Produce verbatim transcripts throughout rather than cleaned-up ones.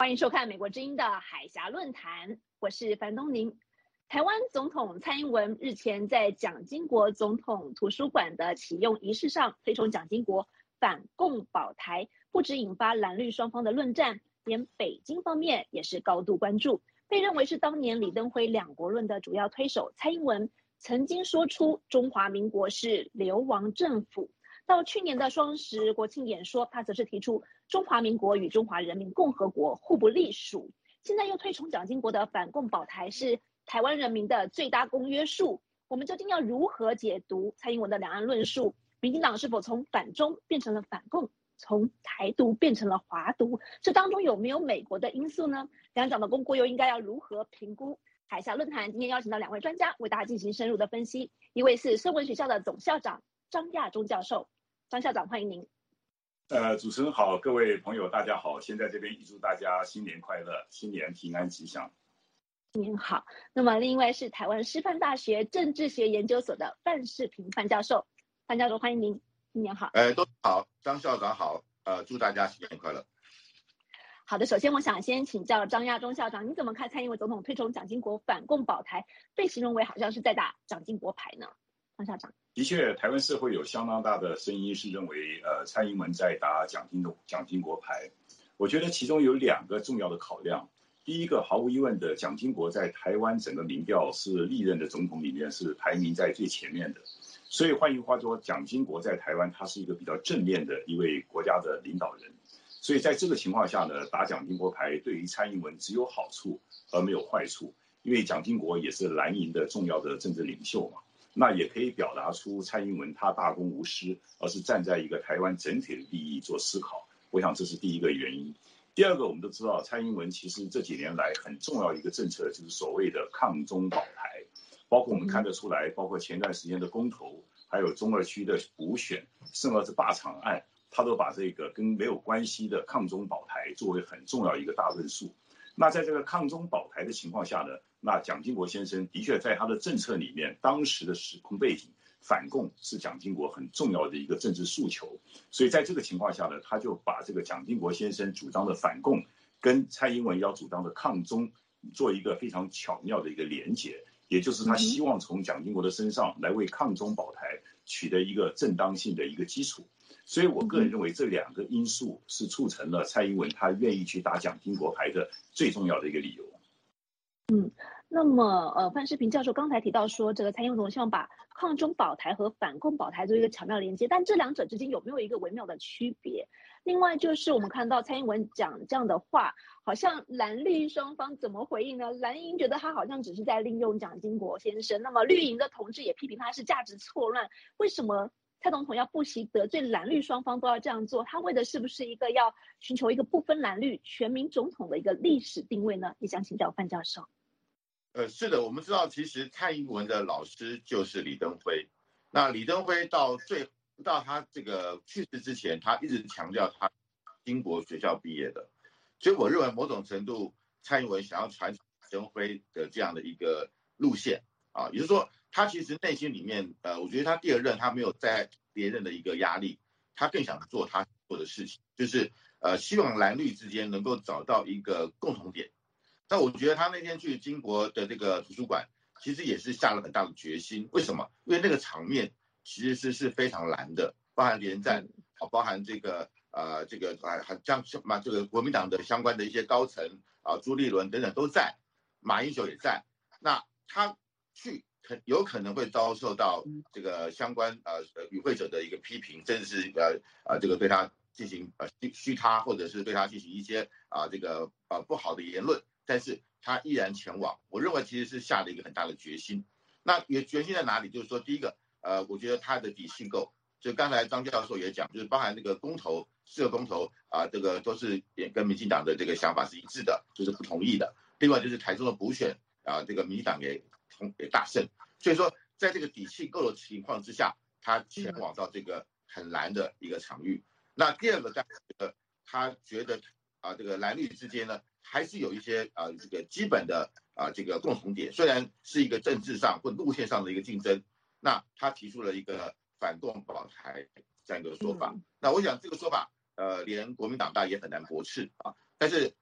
欢迎收看美国之音的海峡论坛，我是樊东宁。台湾总统蔡英文日前在蒋经国总统图书馆的启用仪式上推崇蒋经国反共保台，不止引发蓝绿双方的论战，连北京方面也是高度关注。被认为是当年李登辉两国论的主要推手，蔡英文曾经说出中华民国是流亡政府。到去年的双十国庆演说，他则是提出中华民国与中华人民共和国互不隶属。现在又推崇蒋经国的反共保台是台湾人民的最大公约数。我们究竟要如何解读蔡英文的两岸论述？民进党是否从反中变成了反共，从台独变成了华独？这当中有没有美国的因素呢？两党的公国又应该要如何评估？海峡论坛今天邀请到两位专家为大家进行深入的分析，一位是声文学校的总校长张亚中教授。张校长，欢迎您。 呃，主持人好，各位朋友大家好，先在这边预祝大家新年快乐，新年平安吉祥。 新年好。那么另外是台湾师范大学政治学研究所的范世平范教授，范教授欢迎您，新年好。 呃，都好，张校长好，呃，祝大家新年快乐。 好的，首先我想先请教张亚中校长，你怎么看蔡英文总统推崇蒋经国反共保台，被形容为好像是在打蒋经国牌呢？张校长。 的确，台湾社会有相当大的声音是认为，呃，蔡英文在打蒋经国蒋经国牌。我觉得其中有两个重要的考量。第一个，毫无疑问的，蒋经国在台湾整个民调是历任的总统里面是排名在最前面的。所以换句话说，蒋经国在台湾他是一个比较正面的一位国家的领导人。所以在这个情况下呢，打蒋经国牌对于蔡英文只有好处而没有坏处，因为蒋经国也是蓝营的重要的政治领袖嘛。那也可以表达出蔡英文他大公无私，而是站在一个台湾整体的利益做思考。我想这是第一个原因。第二个，我们都知道蔡英文其实这几年来很重要的一个政策就是所谓的抗中保台，包括我们看得出来，包括前段时间的公投，还有中二区的补选，甚至是罢场案，他都把这个跟没有关系的抗中保台作为很重要一个大论述。那在这个抗中保台的情况下呢，那蒋经国先生的确在他的政策里面，当时的时空背景，反共是蒋经国很重要的一个政治诉求。所以在这个情况下呢，他就把这个蒋经国先生主张的反共跟蔡英文要主张的抗中做一个非常巧妙的一个连结，也就是他希望从蒋经国的身上来为抗中保台取得一个正当性的一个基础。所以我个人认为这两个因素是促成了蔡英文他愿意去打蒋经国牌的最重要的一个理由。 嗯，那么呃，范世平教授刚才提到说，这个蔡英文总希望把抗中保台和反共保台做一个巧妙连接，但这两者之间有没有一个微妙的区别？另外就是我们看到蔡英文讲这样的话，好像蓝绿双方怎么回应呢？蓝营觉得他好像只是在利用蒋经国先生，那么绿营的同志也批评他是价值错乱。为什么蔡总统要不惜得罪蓝绿双方都要这样做？他为的是不是一个要寻求一个不分蓝绿全民总统的一个历史定位呢？也想请教范教授。 呃，是的，我们知道其实蔡英文的老师就是李登辉。那李登辉到最到他这个去世之前，他一直强调他经国学校毕业的，所以我认为某种程度蔡英文想要传承李登辉的这样的一个路线啊，也就是说他其实内心里面，呃，我觉得他第二任他没有在别人的一个压力，他更想做他做的事情，就是呃希望蓝绿之间能够找到一个共同点。那我觉得他那天去经国的这个图书馆，其实也是下了很大的决心。为什么？因为那个场面其实是是非常蓝的，包含连战，啊，包含这个呃这个啊，像嘛这个国民党的相关的一些高层啊，朱立伦等等都在，马英九也在。那他去很有可能会遭受到这个相关呃与会者的一个批评，甚至是呃呃这个对他进行呃虚他，或者是对他进行一些啊这个呃不好的言论。但是他依然前往，我认为其实是下了一个很大的决心。那也决心在哪里？就是说，第一个，呃，我觉得他的底气够。就刚才张教授也讲，就是包含这个公投，四个公投啊、呃，这个都是也跟民进党的这个想法是一致的，就是不同意的。另外就是台中的补选啊、呃，这个民进党也同也大胜。所以说，在这个底气够的情况之下，他前往到这个很蓝的一个场域。那第二个，大家觉得他觉得啊、呃，这个蓝绿之间呢，还是有一些啊、呃、这个基本的啊、呃、这个共同点，虽然是一个政治上或路线上的一个竞争，那他提出了一个反共保台这样一个说法。那我想这个说法，呃，连国民党大也很难驳斥啊。但是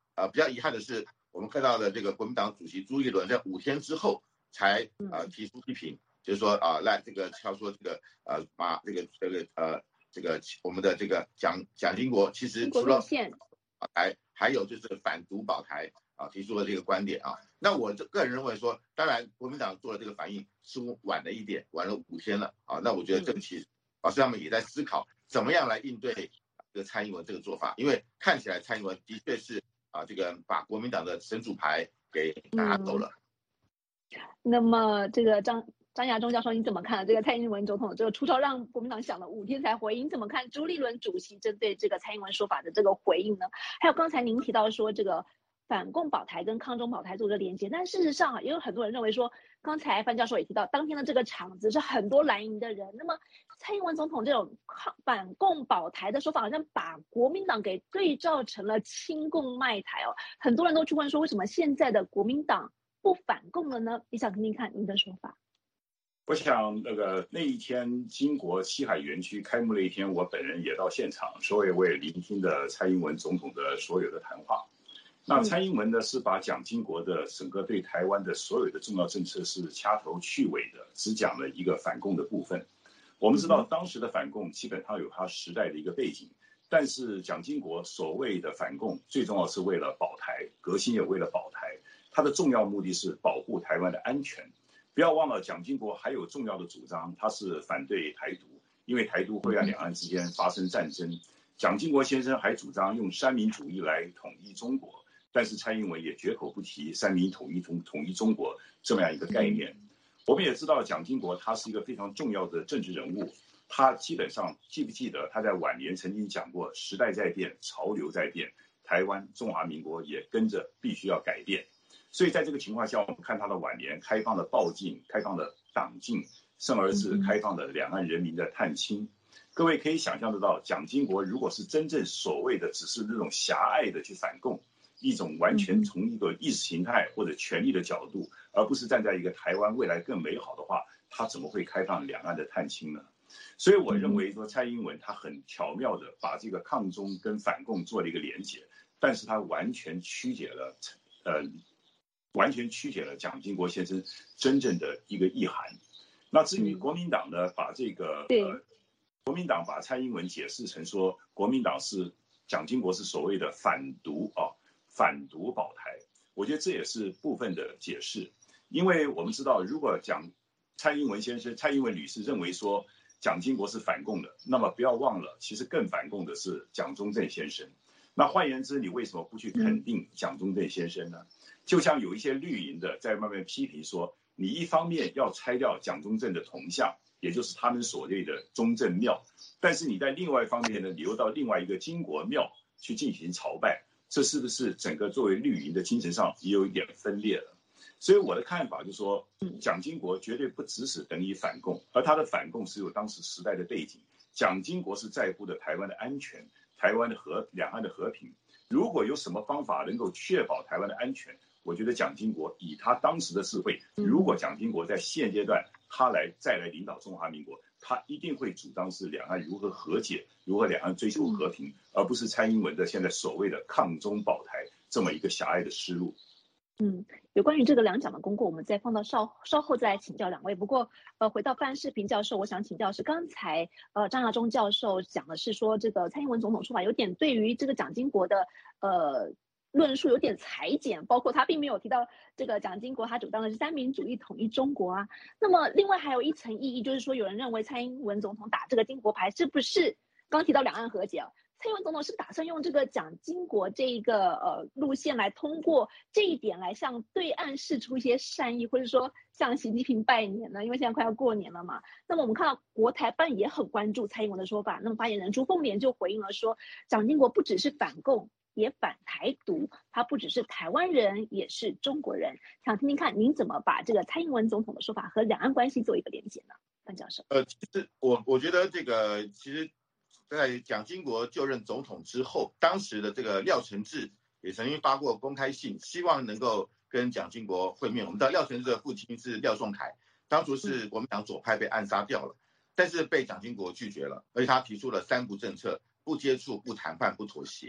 呃比较遗憾的是，我们看到的这个国民党主席朱立伦在五天之后才呃提出批评，就是说啊、呃，来这个他说这个呃把这个这个呃这个我们的这个蒋蒋经国其实除了保台，还有就是反独保台啊，提出了这个观点啊。那我个人认为说，当然国民党做了这个反应似乎晚了一点，晚了五天了啊。那我觉得这个其实老师他们也在思考怎么样来应对这个蔡英文这个做法，因为看起来蔡英文的确是啊这个把国民党的神主牌给拿走了。 嗯、那么这个张张亚中教授，你怎么看这个蔡英文总统这个出招让国民党想了五天才回应？你怎么看朱立伦主席针对这个蔡英文说法的这个回应呢？还有刚才您提到说这个反共保台跟抗中保台做个连接，但事实上啊，也有很多人认为说，刚才范教授也提到，当天的这个场子是很多蓝营的人，那么蔡英文总统这种抗反共保台的说法，好像把国民党给对照成了亲共卖台哦。很多人都去问说，为什么现在的国民党不反共了呢？也想听听看您的说法。 我想那个那一天经国西海园区开幕那一天，我本人也到现场，所以我也聆听了蔡英文总统的所有的谈话。那蔡英文呢是把蒋经国的整个对台湾的所有的重要政策是掐头去尾的，只讲了一个反共的部分。我们知道当时的反共基本上有它时代的一个背景，但是蒋经国所谓的反共最重要是为了保台，革新也为了保台，它的重要目的是保护台湾的安全。不要忘了蒋经国还有重要的主张，他是反对台独，因为台独会让两岸之间发生战争。蒋经国先生还主张用三民主义来统一中国，但是蔡英文也绝口不提三民统一统统一中国这么样一个概念。我们也知道蒋经国他是一个非常重要的政治人物，他基本上记不记得他在晚年曾经讲过，时代在变，潮流在变，台湾中华民国也跟着必须要改变。所以在这个情况下，我们看他的晚年开放了报禁，开放了党禁，甚而是开放了两岸人民的探亲。各位可以想象得到，蒋经国如果是真正所谓的只是那种狭隘的去反共，一种完全从一个意识形态或者权力的角度，而不是站在一个台湾未来更美好的话，他怎么会开放两岸的探亲呢？所以我认为说，蔡英文他很巧妙的把这个抗中跟反共做了一个连结，但是他完全曲解了，呃。完全曲解了蒋经国先生真正的一个意涵。那至于国民党呢，把这个呃，国民党把蔡英文解释成说，国民党是蒋经国是所谓的反独啊，反独保台。我觉得这也是部分的解释，因为我们知道，如果蒋蔡英文先生、蔡英文女士认为说蒋经国是反共的，那么不要忘了，其实更反共的是蒋中正先生。那换言之，你为什么不去肯定蒋中正先生呢？就像有一些绿营的在慢慢批评说，你一方面要拆掉蒋中正的铜像，也就是他们所谓的中正庙，但是你在另外一方面呢，你又到另外一个经国庙去进行朝拜，这是不是整个作为绿营的精神上也有一点分裂了？所以我的看法就是说，蒋经国绝对不只是等于反共，而他的反共是有当时时代的背景。蒋经国是在乎的台湾的安全，台湾的和两岸的和平。如果有什么方法能够确保台湾的安全，我觉得蒋经国以他当时的智慧，如果蒋经国在现阶段他来再来领导中华民国，他一定会主张是两岸如何和解，如何两岸追求和平，而不是蔡英文的现在所谓的抗中保台这么一个狭隘的思路。 嗯，有关于这个两蒋的公告，我们再放到稍稍后再来请教两位。不过，呃，回到范世平教授，我想请教是刚才呃张亚中教授讲的是说，这个蔡英文总统说法有点对于这个蒋经国的呃论述有点裁剪，包括他并没有提到这个蒋经国他主张的是三民主义统一中国啊。那么，另外还有一层意义，就是说有人认为蔡英文总统打这个经国牌是不是刚提到两岸和解啊？蔡英文总统是打算用这个蒋经国这一个呃路线来通过这一点来向对岸释出一些善意，或者说向习近平拜年呢？因为现在快要过年了嘛。那么我们看到国台办也很关注蔡英文的说法，那么发言人朱凤莲就回应了说，蒋经国不只是反共，也反台独，他不只是台湾人，也是中国人。想听听看您怎么把这个蔡英文总统的说法和两岸关系做一个连结呢？范教授。 呃，其实我我觉得这个其实。在蒋经国就任总统之后，当时的这个廖承志也曾经发过公开信，希望能够跟蒋经国会面。我们知道廖承志的父亲是廖仲恺，当初是国民党左派被暗杀掉了，但是被蒋经国拒绝了，而且他提出了三不政策：不接触、不谈判、不妥协。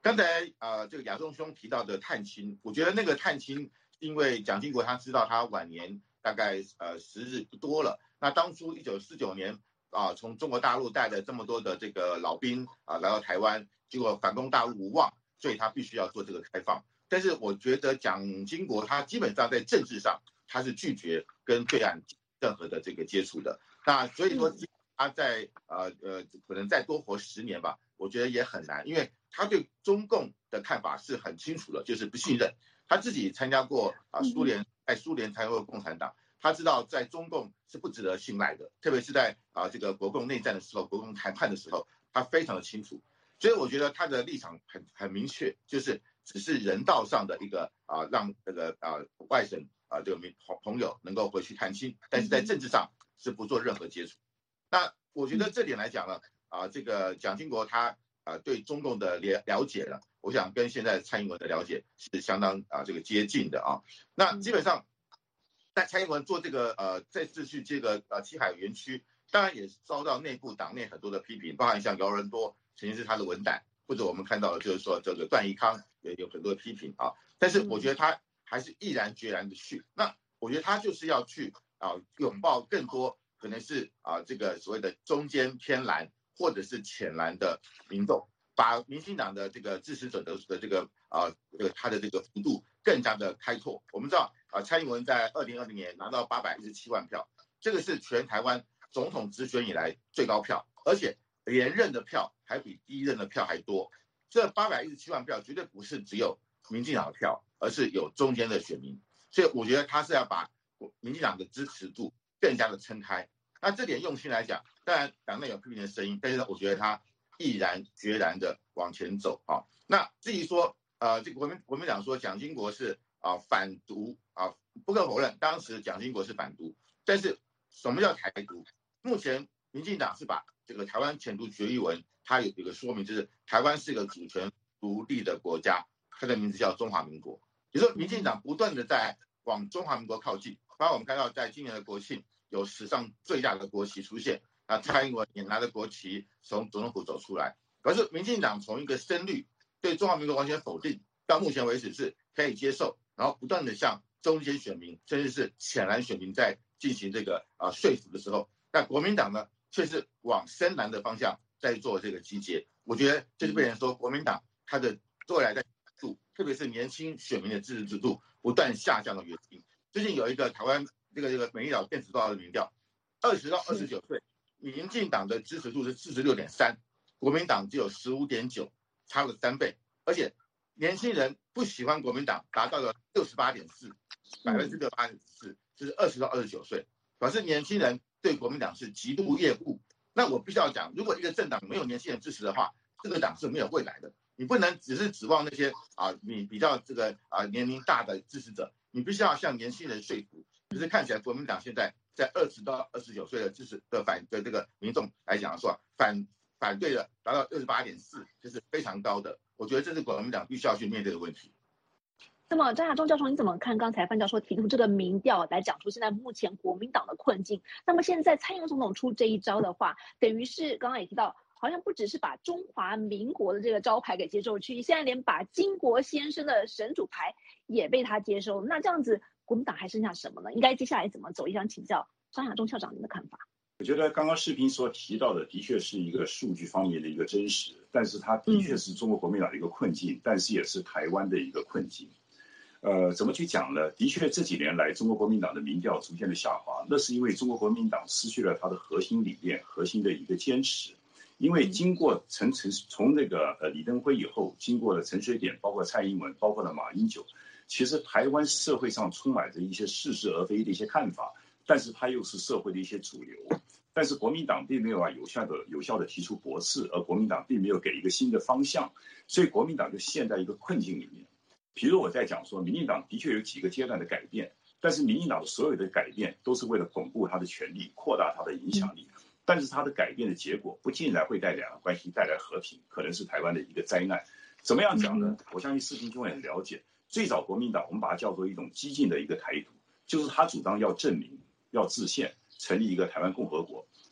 刚才呃这个亚中兄提到的探亲，我觉得那个探亲，因为蒋经国他知道他晚年大概呃时日不多了，那当初一九四九年啊从中国大陆带了这么多的这个老兵啊来到台湾，结果反攻大陆无望，所以他必须要做这个开放。但是我觉得蒋经国他基本上在政治上他是拒绝跟对岸任何的这个接触的，那所以说他在呃呃可能再多活十年吧，我觉得也很难，因为他对中共的看法是很清楚的，就是不信任。他自己参加过啊苏联，在苏联参加过共产党，他知道在中共是不值得信赖的，特别是在啊这个国共内战的时候，国共谈判的时候，他非常的清楚。所以我觉得他的立场很很明确，就是只是人道上的一个啊让这个啊外省啊这个朋友能够回去探亲，但是在政治上是不做任何接触。那我觉得这点来讲呢，啊这个蒋经国他啊对中共的了了解呢，我想跟现在蔡英文的了解是相当啊这个接近的啊。那基本上在蔡英文做这个呃这次去这个呃七海园区，当然也遭到内部党内很多的批评，包含像姚人多曾经是他的文胆，或者我们看到的就是说这个段宜康也有很多的批评啊。但是我觉得他还是毅然决然的去，那我觉得他就是要去啊拥抱更多可能是啊这个所谓的中间偏蓝或者是浅蓝的民众，把民进党的这个支持者的的这个啊这个他的这个幅度更加的开拓。我们知道啊蔡英文在二零二零年拿到八百一十七万票，这个是全台湾总统直选以来最高票，而且连任的票还比第一任的票还多。这八百一十七万票绝对不是只有民进党的票，而是有中间的选民，所以我觉得他是要把民进党的支持度更加的撑开。那这点用心来讲，当然党内有批评的声音，但是我觉得他毅然决然的往前走啊。那至于说呃这个国民国民党说蒋经国是啊反独啊，不可否认，当时蒋经国是反独，但是什么叫台独？目前民进党是把这个台湾前途决议文，它有一个说明，就是台湾是一个主权独立的国家，它的名字叫中华民国。也就是说，民进党不断的在往中华民国靠近，包括我们看到在今年的国庆有史上最大的国旗出现，啊，蔡英文也拿着国旗从总统府走出来。可是民进党从一个深绿对中华民国完全否定，到目前为止是可以接受，然后不断的向中间选民甚至是浅蓝选民在进行这个啊说服的时候，那国民党呢却是往深蓝的方向在做这个集结。我觉得这是被人说国民党它的未来在度，特别是年轻选民的支持度不断下降的原因。最近有一个台湾这个这个美丽岛电子报的民调，二十到二十九岁，民进党的支持度是四十六点三，国民党只有十五点九，差了三倍，而且年轻人不喜欢国民党达到了六十八点四，百分之六八点四，就是二十到二十九岁，表示年轻人对国民党是极度厌恶。那我必须要讲，如果一个政党没有年轻人支持的话，这个党是没有未来的。你不能只是指望那些啊，你比较这个啊年龄大的支持者，你必须要向年轻人说服。可是看起来国民党现在在二十到二十九岁的支持的反的这个民众来讲说，反反对的达到六十八点四，这是非常高的。我觉得这是国民党必须要去面对的问题。 那么张亚中教授，你怎么看刚才范教授提出这个民调来讲出现在目前国民党的困境？那么现在蔡英文总统出这一招的话，等于是刚刚也提到，好像不只是把中华民国的这个招牌给接受去，现在连把经国先生的神主牌也被他接收。那这样子，国民党还剩下什么呢？应该接下来怎么走？也想请教张亚中校长您的看法。 我觉得刚刚视频所提到的，的确是一个数据方面的一个真实，但是它的确是中国国民党的一个困境，但是也是台湾的一个困境。呃，怎么去讲呢？的确，这几年来，中国国民党的民调逐渐的下滑，那是因为中国国民党失去了它的核心理念、核心的一个坚持。因为经过陈陈从那个呃李登辉以后，经过了陈水扁，包括蔡英文，包括了马英九，其实台湾社会上充满着一些似是而非的一些看法，但是它又是社会的一些主流。但是国民党并没有啊有效的有效的提出驳斥，而国民党并没有给一个新的方向，所以国民党就陷在一个困境里面。比如我在讲说，民进党的确有几个阶段的改变，但是民进党的所有的改变都是为了巩固他的权力，扩大他的影响力。但是他的改变的结果不尽然会带两岸关系带来和平，可能是台湾的一个灾难。怎么样讲呢？我相信视频中也很了解，最早国民党我们把它叫做一种激进的一个台独，就是他主张要正名、要制宪，成立一个台湾共和国。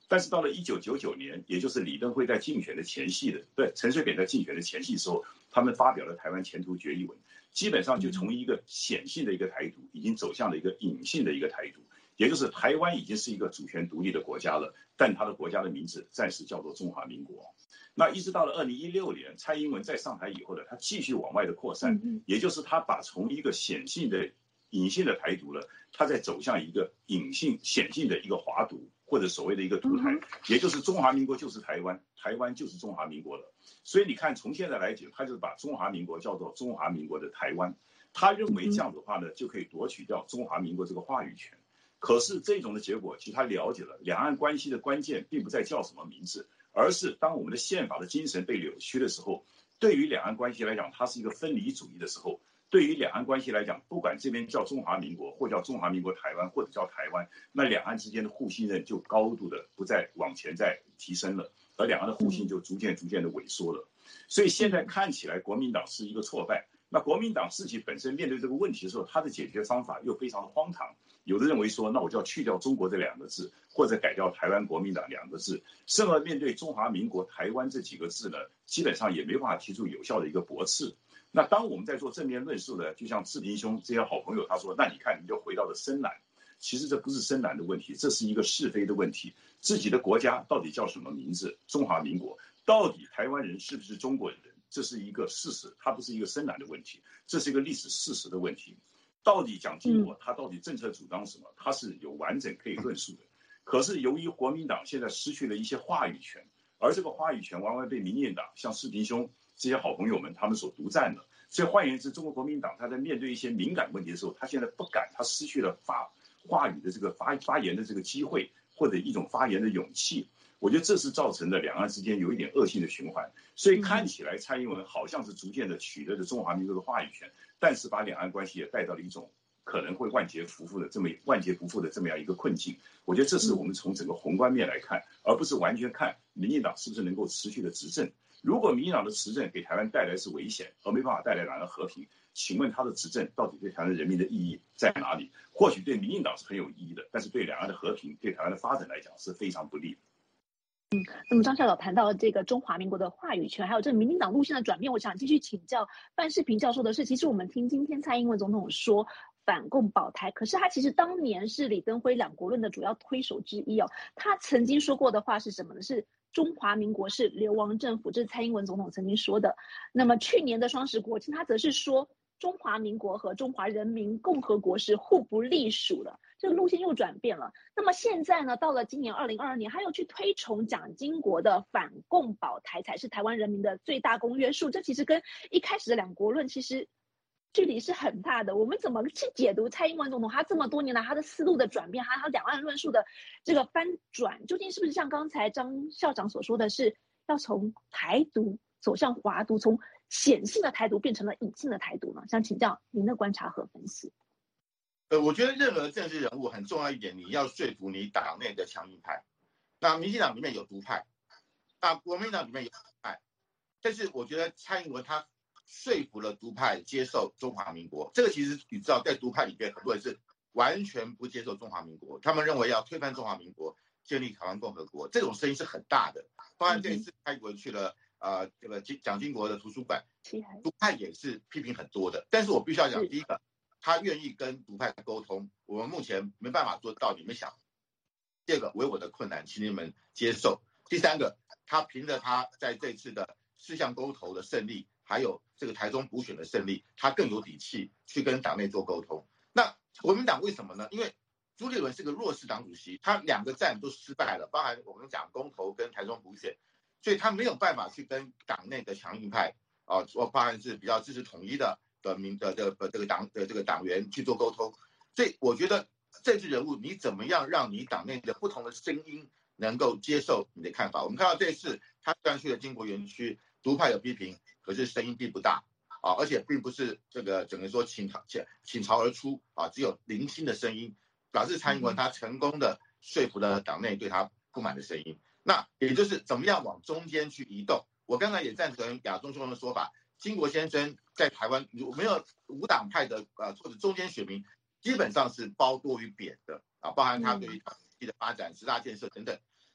但是到了一九九九年，也就是李登辉在竞选的前夕的，对陈水扁在竞选的前夕的时候，他们发表了台湾前途决议文，基本上就从一个显性的一个台独，已经走向了一个隐性的一个台独，也就是台湾已经是一个主权独立的国家了，但它的国家的名字暂时叫做中华民国。那一直到了二零一六年，蔡英文在上台以后呢，他继续往外的扩散，也就是他把从一个显性的、隐性的台独了，他在走向一个隐性、显性的一个华独，或者所谓的一个独台，也就是中华民国就是台湾，台湾就是中华民国了。所以你看，从现在来讲，他就是把中华民国叫做中华民国的台湾，他认为这样的话呢，就可以夺取掉中华民国这个话语权。可是这种的结果，其实他了解了两岸关系的关键并不在叫什么名字，而是当我们的宪法的精神被扭曲的时候，对于两岸关系来讲，它是一个分离主义的时候，对于两岸关系来讲，不管这边叫中华民国，或叫中华民国台湾，或者叫台湾，那两岸之间的互信任就高度的不再往前再提升了，而两岸的互信就逐渐逐渐的萎缩了。所以现在看起来国民党是一个挫败，那国民党自己本身面对这个问题的时候，他的解决方法又非常的荒唐。有的认为说，那我就要去掉中国这两个字，或者改掉台湾国民党两个字，甚而面对中华民国台湾这几个字呢，基本上也没办法提出有效的一个驳斥。那当我们在做正面论述的，就像志平兄这些好朋友他说，那你看你就回到了深蓝，其实这不是深蓝的问题，这是一个是非的问题，自己的国家到底叫什么名字，中华民国，到底台湾人是不是中国人，这是一个事实，它不是一个深蓝的问题，这是一个历史事实的问题。到底蒋经国他到底政策主张什么，他是有完整可以论述的。可是由于国民党现在失去了一些话语权，而这个话语权往往被民进党像世平兄这些好朋友们他们所独占了。所以换言之，中国国民党他在面对一些敏感问题的时候，他现在不敢，他失去了发话语的这个发发言的这个机会，或者一种发言的勇气。我觉得这是造成的两岸之间有一点恶性的循环。所以看起来蔡英文好像是逐渐的取得了中华民国的话语权，但是把两岸关系也带到了一种可能会万劫不复的这么万劫不复的这么样一个困境。我觉得这是我们从整个宏观面来看，而不是完全看民进党是不是能够持续的执政。如果民进党的执政给台湾带来是危险，而没办法带来两岸和平，请问他的执政到底对台湾人民的意义在哪里？或许对民进党是很有意义的，但是对两岸的和平、对台湾的发展来讲是非常不利的。 嗯，那么张校长谈到这个中华民国的话语权，还有这个民进党路线的转变，我想继续请教范世平教授的是，其实我们听今天蔡英文总统说反共保台，可是他其实当年是李登辉两国论的主要推手之一哦。他曾经说过的话是什么呢？是中华民国是流亡政府，这是蔡英文总统曾经说的。那么去年的双十国庆，他则是说中华民国和中华人民共和国是互不隶属的，这个路线又转变了。那么现在呢，到了今年二零二二年，他又去推崇蒋经国的反共保台才是台湾人民的最大公约数，这其实跟一开始的两国论其实距离是很大的。我们怎么去解读蔡英文总统他这么多年来他的思路的转变，他他两岸论述的这个翻转，究竟是不是像刚才张校长所说的，是要从台独走向华独，从显性的台独变成了隐性的台独呢？想请教您的观察和分析。 呃，我觉得任何政治人物很重要一点，你要说服你党内的强硬派。那民进党里面有独派，那国民党里面有独派，但是我觉得蔡英文他说服了独派接受中华民国。这个其实你知道，在独派里面很多人是完全不接受中华民国，他们认为要推翻中华民国，建立台湾共和国，这种声音是很大的。包含这一次蔡英文去了呃这个蒋经国的图书馆，独派也是批评很多的。但是我必须要讲，第一个，他愿意跟独派沟通，我们目前没办法做到，你们想。第二个，为我的困难，请你们接受。第三个，他凭着他在这次的四项公投的胜利，还有这个台中补选的胜利，他更有底气去跟党内做沟通。那国民党为什么呢？因为朱立伦是个弱势党主席，他两个战都失败了，包含我们讲公投跟台中补选，所以他没有办法去跟党内的强硬派啊，包含是比较支持统一的的民的这个这个党的这个党员去做沟通。所以我觉得政治人物你怎么样让你党内的不同的声音能够接受你的看法？我们看到这次他虽然去了经国园区，独派有批评，可是声音并不大啊，而且并不是这个整个说倾巢倾巢而出啊，只有零星的声音，表示蔡英文他成功的说服了党内对他不满的声音。那也就是怎么样往中间去移动。我刚才也赞成亚中兄的说法，经国先生在台湾没有无党派的呃或者中间选民，基本上是褒多于贬的啊，包含他对于经济的发展、十大建设等等。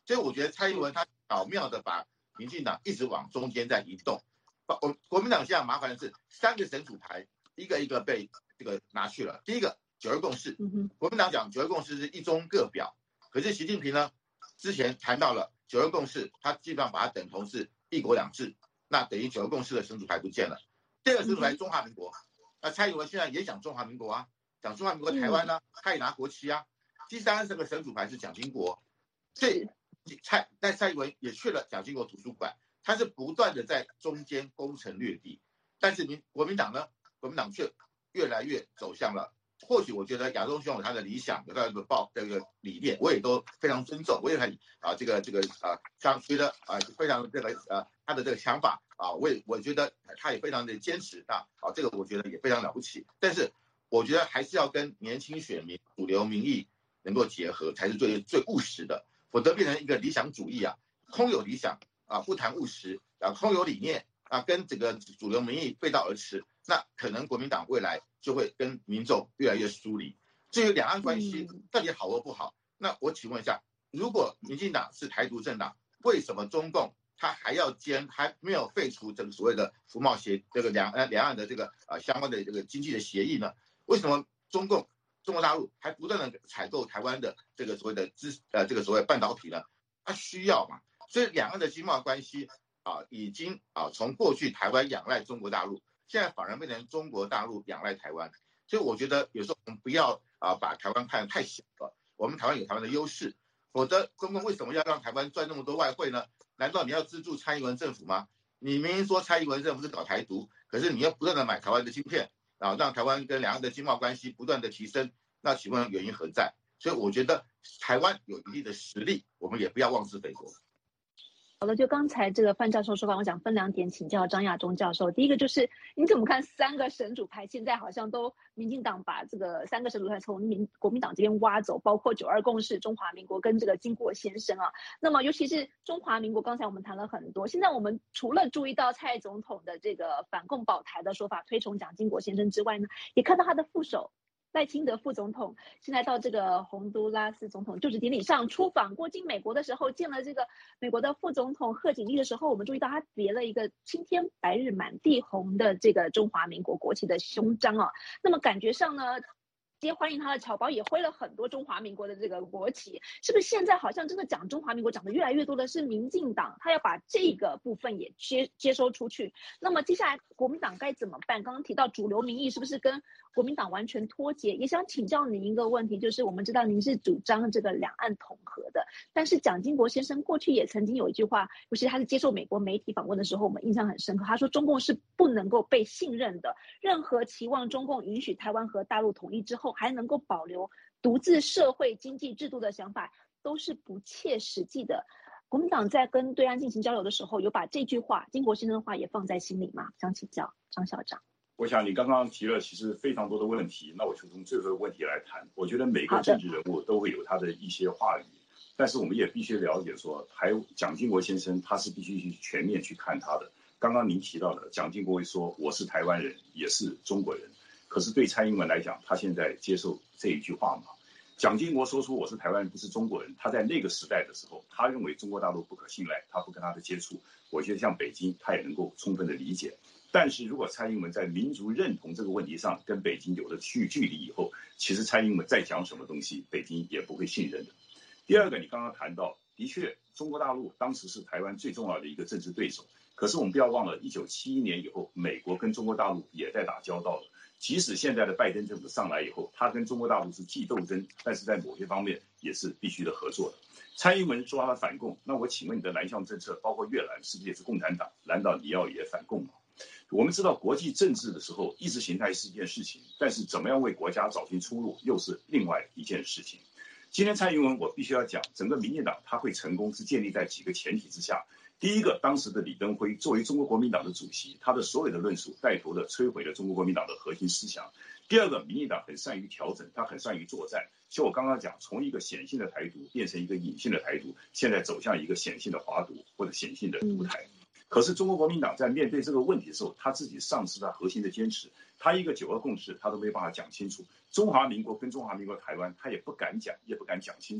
所以我觉得蔡英文他巧妙的把民进党一直往中间在移动。我国民党现在麻烦的是三个神主牌一个一个被这个拿去了。第一个九二共识，国民党讲九二共识是一中各表，可是习近平呢之前谈到了九二共识，他基本上把它等同是一国两制，那等于九二共识的神主牌不见了。第二个神主牌中华民国，那蔡英文现在也讲中华民国啊，讲中华民国台湾呢、啊，他也拿国旗啊。第三个神主牌是蒋经国，所以蔡但蔡英文也去了蒋经国图书馆。他是不断的在中间攻城略地，但是民国民党呢，国民党却越来越走向了。或许我觉得亚中兄有他的理想，有他的报这个理念，我也都非常尊重，我也很啊这个这个啊，像觉得啊非常这个呃他的这个想法啊，我也我觉得他也非常的坚持啊，啊这个我觉得也非常了不起。但是我觉得还是要跟年轻选民、主流民意能够结合，才是最最务实的，否则变成一个理想主义啊，空有理想。啊，不谈务实，啊，空有理念，啊，跟这个主流民意背道而驰，那可能国民党未来就会跟民众越来越疏离。至于两岸关系到底好或不好，那我请问一下，如果民进党是台独政党，为什么中共他还要坚，还没有废除这个所谓的服贸协这个两岸两岸的这个呃相关的这个经济的协议呢？为什么中共中国大陆还不断的采购台湾的这个所谓的资呃这个所谓半导体呢？它需要嘛？所以两岸的经贸关系啊，已经啊从过去台湾仰赖中国大陆，现在反而变成中国大陆仰赖台湾。所以我觉得有时候我们不要啊把台湾看得太小了，我们台湾有台湾的优势，否则中共为什么要让台湾赚那么多外汇呢？难道你要资助蔡英文政府吗？你明明说蔡英文政府是搞台独，可是你要不断的买台湾的晶片啊，让台湾跟两岸的经贸关系不断的提升，那请问原因何在？所以我觉得台湾有一定的实力，我们也不要妄自菲薄。 好的，就刚才这个范教授说法，我想分两点请教张亚中教授。第一个就是你怎么看三个神主牌现在好像都民进党把这个三个神主牌从民国民党这边挖走，包括九二共识、中华民国跟这个经国先生啊。那么尤其是中华民国，刚才我们谈了很多，现在我们除了注意到蔡总统的这个反共保台的说法，推崇蒋经国先生之外呢，也看到他的副手赖清德副总统现在到这个洪都拉斯总统就职典礼上出访，过境美国的时候见了这个美国的副总统贺锦丽的时候，我们注意到他别了一个青天白日满地红的这个中华民国国旗的胸章啊。那么感觉上呢，接欢迎他的侨胞也挥了很多中华民国的这个国旗，是不是现在好像真的讲中华民国讲的越来越多的是民进党，他要把这个部分也接接收出去？那么接下来国民党该怎么办？刚刚提到主流民意是不是跟国民党完全脱节？也想请教您一个问题，就是我们知道您是主张这个两岸统合的，但是蒋经国先生过去也曾经有一句话，尤其他是接受美国媒体访问的时候，我们印象很深刻，他说中共是不能够被信任的，任何期望中共允许台湾和大陆统一之后还能够保留独自社会经济制度的想法，都是不切实际的。国民党在跟对岸进行交流的时候，有把这句话经国先生的话也放在心里吗？想请教张校长。 我想你刚刚提了其实非常多的问题，那我就从最后的问题来谈。我觉得每个政治人物都会有他的一些话语，但是我们也必须了解说，台蒋经国先生他是必须去全面去看他的。刚刚您提到的，蒋经国会说我是台湾人，也是中国人，可是对蔡英文来讲，他现在接受这一句话吗？蒋经国说出我是台湾人，不是中国人，他在那个时代的时候，他认为中国大陆不可信赖，他不跟他的接触。我觉得像北京，他也能够充分的理解。但是如果蔡英文在民族认同这个问题上跟北京有了距距离以后，其实蔡英文再讲什么东西，北京也不会信任的。第二个，你刚刚谈到，的确，中国大陆当时是台湾最重要的一个政治对手。可是我们不要忘了，一九七一年以后，美国跟中国大陆也在打交道了。即使现在的拜登政府上来以后，他跟中国大陆是既斗争，但是在某些方面也是必须的合作的。蔡英文说他反共，那我请问你的南向政策，包括越南，是不是也是共产党？难道你要也反共吗？我们知道国际政治的时候，意识形态是一件事情，但是怎么样为国家找寻出路，又是另外一件事情。今天蔡英文，我必须要讲，整个民进党他会成功是建立在几个前提之下。第一个，当时的李登辉作为中国国民党的主席，他的所有的论述带头的摧毁了中国国民党的核心思想。第二个，民进党很善于调整，他很善于作战。就我刚刚讲，从一个显性的台独变成一个隐性的台独，现在走向一个显性的华独或者显性的独台。可是中国国民党在面对这个问题的时候，他自己丧失了核心的坚持，他一个九二共识他都没办法讲清楚，中华民国跟中华民国台湾他也不敢讲，也不敢讲清楚，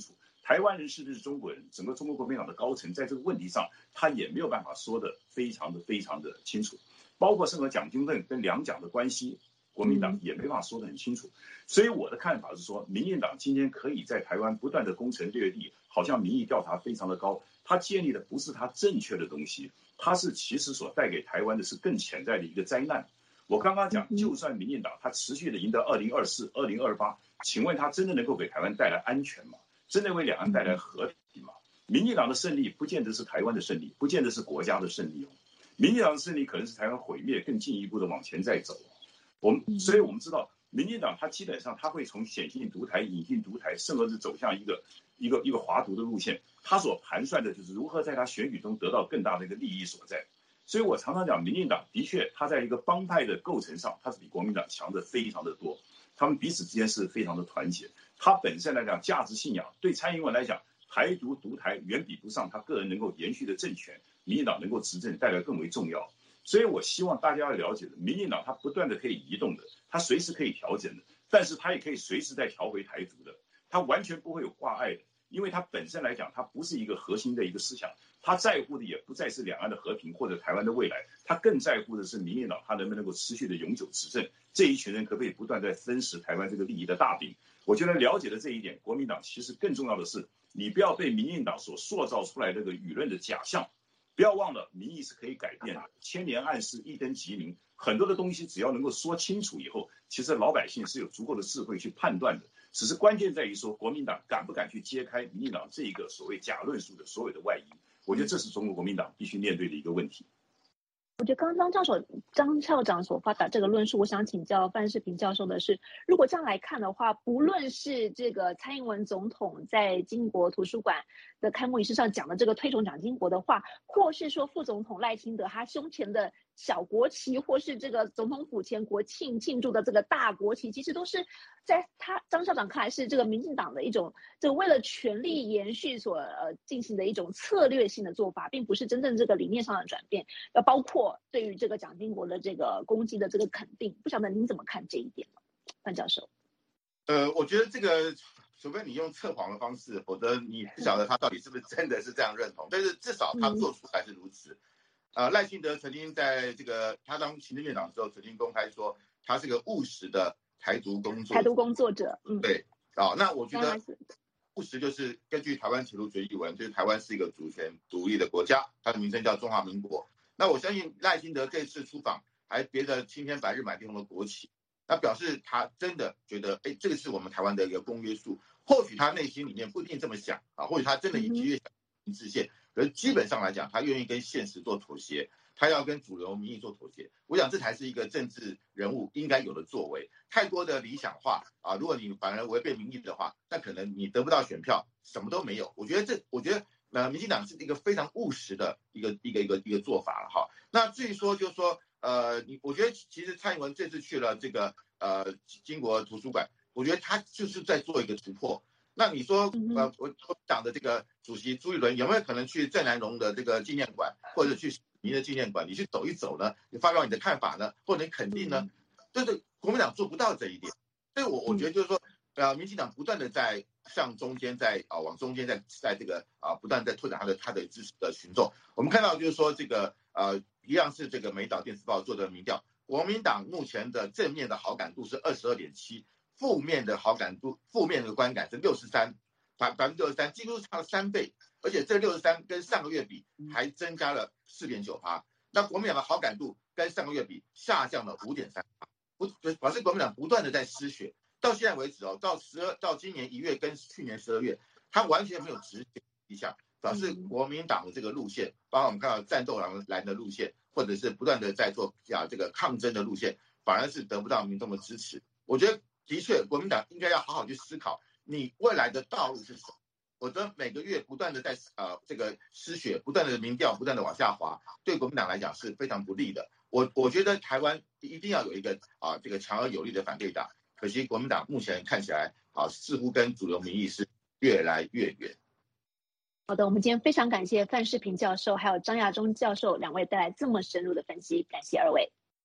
台湾人是不是中国人，整个中国国民党的高层在这个问题上，他也没有办法说的非常的非常的清楚，包括甚至蒋经国跟两蒋的关系，国民党也没办法说得很清楚。所以我的看法是说，民进党今天可以在台湾不断的攻城略地，好像民意调查非常的高，他建立的不是他正确的东西，他是其实所带给台湾的是更潜在的一个灾难。我刚刚讲，就算民进党他持续的赢得二零二四、二零二八，请问他真的能够给台湾带来安全吗？真的为两岸带来和平吗？民进党的胜利不见得是台湾的胜利，不见得是国家的胜利哦。民进党的胜利可能是台湾毁灭更进一步的往前再走。我们所以我们知道，民进党他基本上他会从显性独台、隐性独台，甚至是走向一个一个一个华独的路线。他所盘算的就是如何在他选举中得到更大的一个利益所在。所以我常常讲，民进党的确他在一个帮派的构成上，他是比国民党强的非常的多。他们彼此之间是非常的团结。他本身来讲，价值信仰对蔡英文来讲，台独独台远比不上他个人能够延续的政权，民进党能够执政带来更为重要。所以我希望大家要了解的，民进党它不断的可以移动的，它随时可以调整的，但是它也可以随时再调回台独的，它完全不会有挂碍的，因为它本身来讲，它不是一个核心的一个思想，它在乎的也不再是两岸的和平或者台湾的未来，它更在乎的是民进党它能不能够持续的永久执政，这一群人可不可以不断在分食台湾这个利益的大饼。我觉得了解了这一点，国民党其实更重要的是，你不要被民进党所塑造出来的这个舆论的假象。不要忘了，民意是可以改变的。千年暗示，一灯即明。很多的东西只要能够说清楚以后，其实老百姓是有足够的智慧去判断的。只是关键在于说，国民党敢不敢去揭开民进党这一个所谓假论述的所有的外衣。我觉得这是中国国民党必须面对的一个问题。 我觉得刚刚张教授、张校长所发表这个论述，我想请教范世平教授的是，如果这样来看的话，不论是这个蔡英文总统在经国图书馆的开幕仪式上讲的这个推崇蒋经国的话，或是说副总统赖清德他胸前的小国旗，或是这个总统府前国庆庆祝的这个大国旗，其实都是在他张校长看来是这个民进党的一种这个为了权力延续所呃进行的一种策略性的做法，并不是真正这个理念上的转变，要包括对于这个蒋经国的这个攻击的这个肯定。不晓得您怎么看这一点呢，范教授？ 呃，我觉得这个除非你用测谎的方式，否则你不晓得他到底是不是真的是这样认同。但是至少他做出来是如此。呃，赖清德曾经在这个他当行政院长的时候，曾经公开说他是个务实的台独工作者。 台独工作者，嗯， 对。啊，那我觉得务实就是根据台湾铁路决议文，就是台湾是一个主权独立的国家，它的名称叫中华民国。那我相信赖清德这次出访还别着青天白日满地红的国旗，那表示他真的觉得，哎，这个是我们台湾的一个公约数。或许他内心里面不一定这么想啊，或许他真的以积越想制宪，可是基本上来讲，他愿意跟现实做妥协，他要跟主流民意做妥协。我想这才是一个政治人物应该有的作为。太多的理想化啊，如果你反而违背民意的话，那可能你得不到选票，什么都没有。我觉得这，我觉得。呃，民进党是一个非常务实的一个一个一个一个做法了哈。那至于说，就是说，呃，你我觉得其实蔡英文这次去了这个呃经国图书馆，我觉得他就是在做一个突破。那你说，呃，我党的这个主席朱一伦有没有可能去郑南榕的这个纪念馆，或者去民的纪念馆，你去走一走呢？你发表你的看法呢，或者你肯定呢？就是国民党做不到这一点，所以我我觉得就是说，呃，民进党不断的在。向中间在啊往中间在在这个啊不断在拓展他的他的支持的群众。我们看到就是说这个呃一样是这个美岛电子报做的民调，国民党目前的正面的好感度是二十二点七，负面的好感度负面的观感是六十三，百百分之六十三，几乎差了三倍，而且这六十三跟上个月比还增加了四点九趴。那国民党的好感度跟上个月比下降了五点三趴，不表示国民党不断的在失血。到现在为止哦，到十二到今年一月跟去年十二月，他完全没有执行一下，表示国民党的这个路线，包括我们看到战斗蓝的路线，或者是不断的在做啊这个抗争的路线，反而是得不到民众的支持。我觉得的确，国民党应该要好好去思考，你未来的道路是什么。否则每个月不断的在呃这个失血，不断的民调不断的往下滑，对国民党来讲是非常不利的。我我觉得台湾一定要有一个啊这个强而有力的反对党。可惜国民党目前看起来啊，似乎跟主流民意是越来越远。 好的，我们今天非常感谢范世平教授还有张亚中教授两位带来这么深入的分析，感谢二位。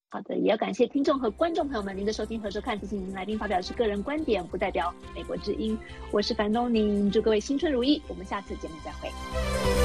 好的，也要感谢听众和观众朋友们您的收听和收看。提醒您，来宾发表的是个人观点，不代表美国之音。我是樊东宁，祝各位新春如意，我们下次节目再会。